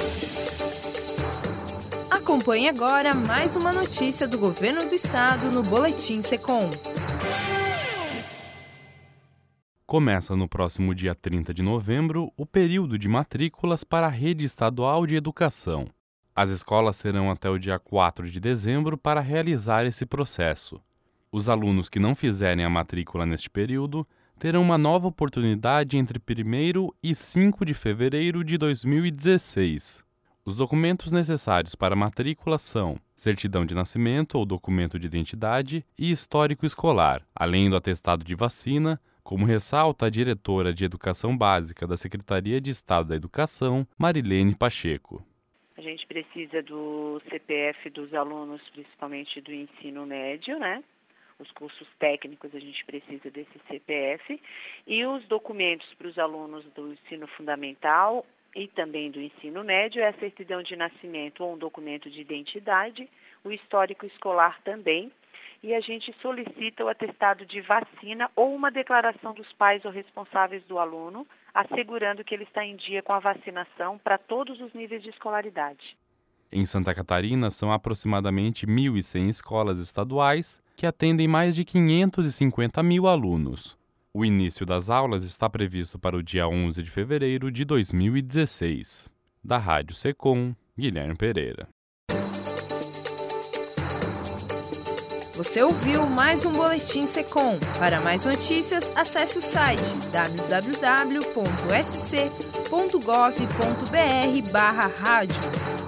Acompanhe agora mais uma notícia do Governo do Estado no Boletim Secom. Começa no próximo dia 30 de novembro o período de matrículas para a Rede Estadual de Educação. As escolas terão até o dia 4 de dezembro para realizar esse processo. Os alunos que não fizerem a matrícula neste período terão uma nova oportunidade entre 1º e 5 de fevereiro de 2016. Os documentos necessários para a matrícula são certidão de nascimento ou documento de identidade e histórico escolar, além do atestado de vacina, como ressalta a diretora de Educação Básica da Secretaria de Estado da Educação, Marilene Pacheco. A gente precisa do CPF dos alunos, principalmente do ensino médio, né? Os cursos técnicos a gente precisa desse CPF e os documentos para os alunos do ensino fundamental e também do ensino médio é a certidão de nascimento ou um documento de identidade, o histórico escolar também, e a gente solicita o atestado de vacina ou uma declaração dos pais ou responsáveis do aluno, assegurando que ele está em dia com a vacinação para todos os níveis de escolaridade. Em Santa Catarina, são aproximadamente 1.100 escolas estaduais que atendem mais de 550 mil alunos. O início das aulas está previsto para o dia 11 de fevereiro de 2016. Da Rádio Secom, Guilherme Pereira. Você ouviu mais um Boletim Secom. Para mais notícias, acesse o site www.sc.gov.br/rádio.